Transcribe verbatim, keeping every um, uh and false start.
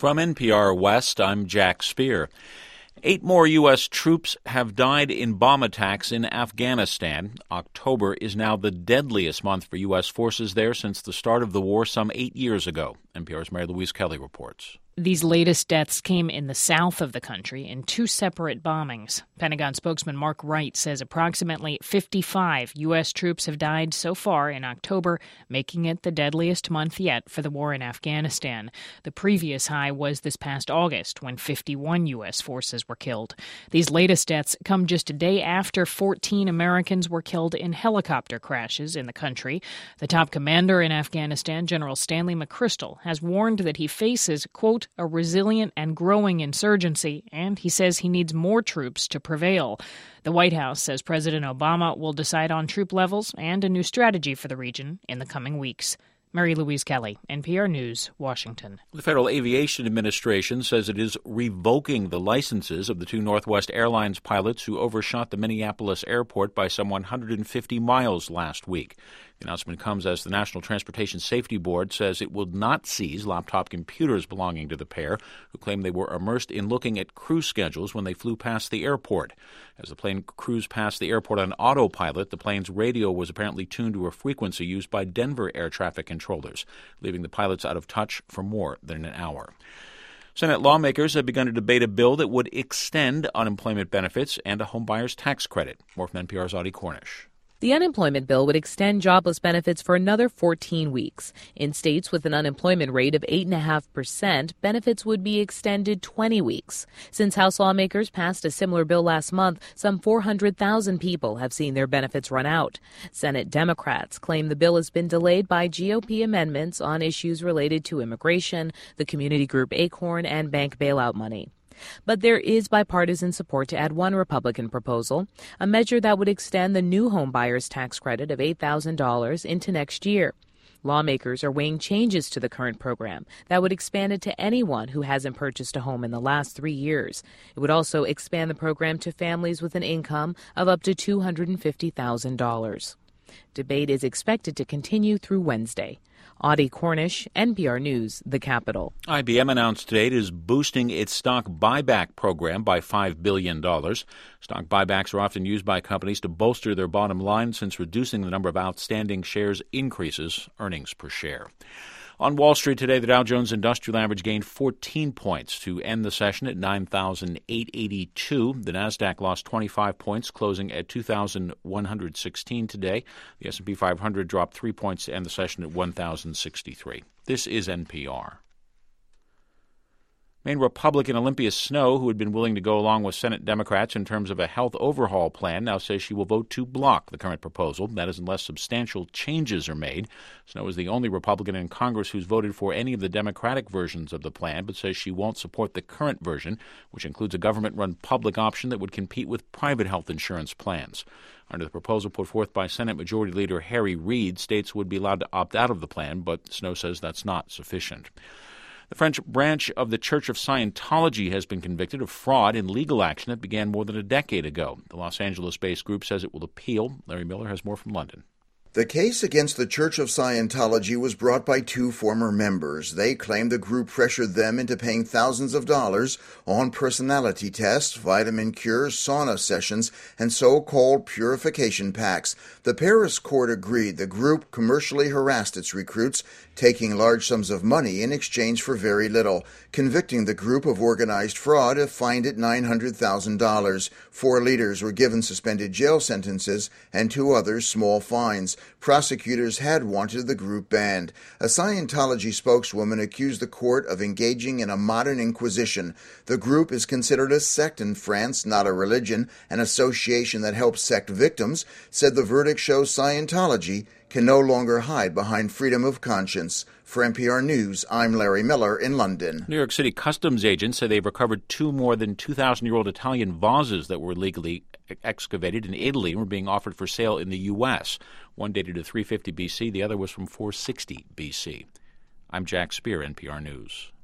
From N P R West, I'm Jack Speer. Eight more U S troops have died in bomb attacks in Afghanistan. October is now the deadliest month for U S forces there since the start of the war some eight years ago. N P R's Mary Louise Kelly reports. These latest deaths came in the south of the country in two separate bombings. Pentagon spokesman Mark Wright says approximately fifty-five U S troops have died so far in October, making it the deadliest month yet for the war in Afghanistan. The previous high was this past August, when fifty-one U S forces were killed. These latest deaths come just a day after fourteen Americans were killed in helicopter crashes in the country. The top commander in Afghanistan, General Stanley McChrystal, has warned that he faces, quote, a resilient and growing insurgency, and he says he needs more troops to prevail. The White House says President Obama will decide on troop levels and a new strategy for the region in the coming weeks. Mary Louise Kelly, N P R News, Washington. The Federal Aviation Administration says it is revoking the licenses of the two Northwest Airlines pilots who overshot the Minneapolis airport by some one hundred fifty miles last week. The announcement comes as the National Transportation Safety Board says it will not seize laptop computers belonging to the pair, who claim they were immersed in looking at crew schedules when they flew past the airport. As the plane cruised past the airport on autopilot, the plane's radio was apparently tuned to a frequency used by Denver air traffic controllers, leaving the pilots out of touch for more than an hour. Senate lawmakers have begun to debate a bill that would extend unemployment benefits and a homebuyer's tax credit. More from N P R's Audie Cornish. The unemployment bill would extend jobless benefits for another fourteen weeks. In states with an unemployment rate of eight point five percent, benefits would be extended twenty weeks. Since House lawmakers passed a similar bill last month, some four hundred thousand people have seen their benefits run out. Senate Democrats claim the bill has been delayed by G O P amendments on issues related to immigration, the community group Acorn, and bank bailout money. But there is bipartisan support to add one Republican proposal, a measure that would extend the new home buyer's tax credit of eight thousand dollars into next year. Lawmakers are weighing changes to the current program that would expand it to anyone who hasn't purchased a home in the last three years. It would also expand the program to families with an income of up to two hundred fifty thousand dollars. Debate is expected to continue through Wednesday. Audie Cornish, N P R News, The Capitol. I B M announced today it is boosting its stock buyback program by five billion dollars. Stock buybacks are often used by companies to bolster their bottom line, since reducing the number of outstanding shares increases earnings per share. On Wall Street today, the Dow Jones Industrial Average gained fourteen points to end the session at nine thousand eight hundred eighty-two. The Nasdaq lost twenty-five points, closing at two thousand one hundred sixteen today. The S and P five hundred dropped three points to end the session at one thousand sixty-three. This is N P R. Maine Republican Olympia Snowe, who had been willing to go along with Senate Democrats in terms of a health overhaul plan, now says she will vote to block the current proposal. That is, unless substantial changes are made. Snowe is the only Republican in Congress who's voted for any of the Democratic versions of the plan, but says she won't support the current version, which includes a government-run public option that would compete with private health insurance plans. Under the proposal put forth by Senate Majority Leader Harry Reid, states would be allowed to opt out of the plan, but Snowe says that's not sufficient. The French branch of the Church of Scientology has been convicted of fraud in legal action that began more than a decade ago. The Los Angeles-based group says it will appeal. Larry Miller has more from London. The case against the Church of Scientology was brought by two former members. They claim the group pressured them into paying thousands of dollars on personality tests, vitamin cures, sauna sessions, and so-called purification packs. The Paris court agreed the group commercially harassed its recruits, taking large sums of money in exchange for very little, convicting the group of organized fraud, fined at nine hundred thousand dollars. Four leaders were given suspended jail sentences and two others small fines. Prosecutors had wanted the group banned. A Scientology spokeswoman accused the court of engaging in a modern inquisition. The group is considered a sect in France, not a religion. An association that helps sect victims said the verdict shows Scientology can no longer hide behind freedom of conscience. For N P R News, I'm Larry Miller in London. New York City customs agents say they've recovered two more than two thousand year old Italian vases that were illegally excavated in Italy and were being offered for sale in the U S. One dated to three fifty B C, the other was from four sixty B C. I'm Jack Speer, N P R News.